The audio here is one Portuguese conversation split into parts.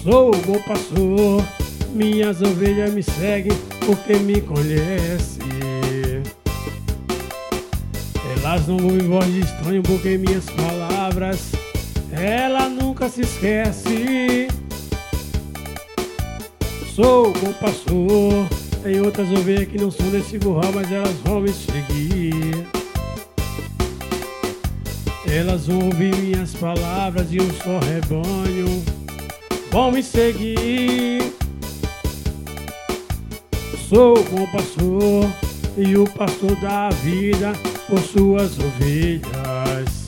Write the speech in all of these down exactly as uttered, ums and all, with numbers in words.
Sou o bom pastor, minhas ovelhas me seguem porque me conhecem. Elas não ouvem voz de estranho porque minhas palavras ela nunca se esquece. Sou o bom pastor, tem outras ovelhas que não são desse curral, mas elas vão me seguir. Elas vão ouvir minhas palavras e um só rebanho vão me seguir. Sou o bom pastor e o pastor da vida por suas ovelhas.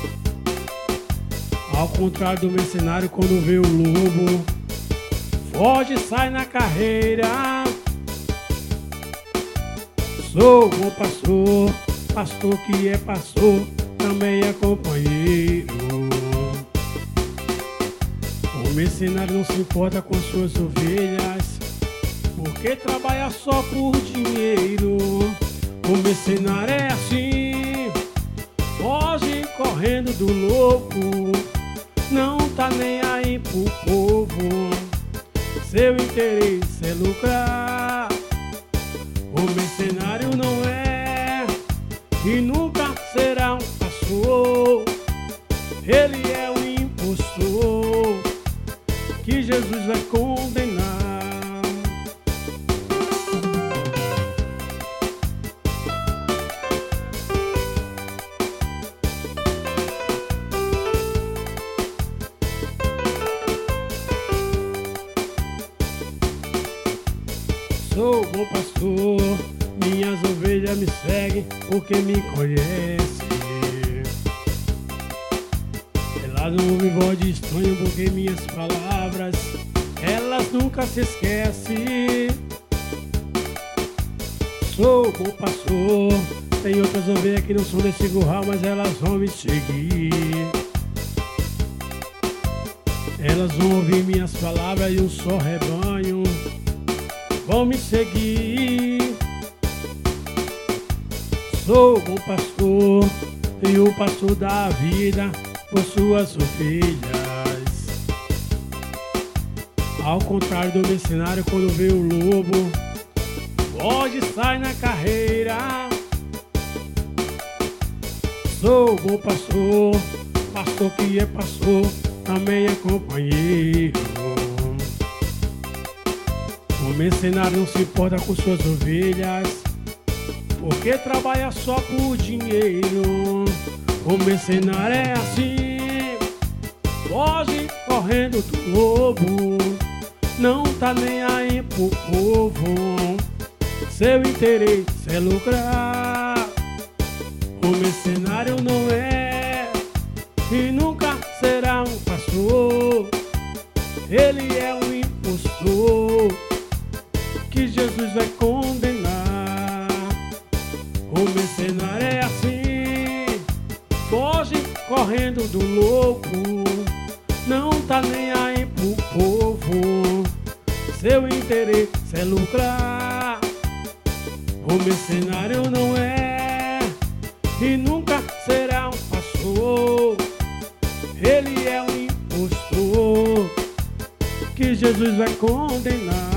Ao contrário do mercenário, quando vê o lobo, foge e sai na carreira. Sou o bom pastor, pastor que é pastor, também é companheiro. O mercenário não se importa com suas ovelhas, porque trabalha só por dinheiro. O mercenário é assim, foge correndo do lobo, não tá nem aí pro povo, seu interesse é lucrar. O mercenário não é e nunca será um pastor, ele é um impostor que Jesus vai condenar. Sou o bom pastor, minhas ovelhas me seguem porque me conhecem. Elas não ouvem voz de estranho porque minhas palavras elas nunca se esquecem. Sou o bom pastor, tem outras ovelhas que não são desse curral, mas elas vão me seguir. Elas vão ouvir minhas palavras e um só rebanho vão me seguir. Sou o bom pastor e o pastor da vida por suas ovelhas. Ao contrário do mercenário, quando vê o lobo, foge e sai na carreira. Sou o bom pastor, pastor que é pastor, também é companheiro. O mercenário não se importa com suas ovelhas, porque trabalha só por dinheiro. O mercenário é assim, foge correndo do lobo, não tá nem aí pro povo, seu interesse é lucrar. O mercenário não é e nunca será um pastor, ele é um impostor que Jesus vai condenar. O mercenário é assim, foge correndo do lobo, não tá nem aí pro povo, seu interesse é lucrar. O mercenário não é e nunca será um pastor, ele é um impostor que Jesus vai condenar.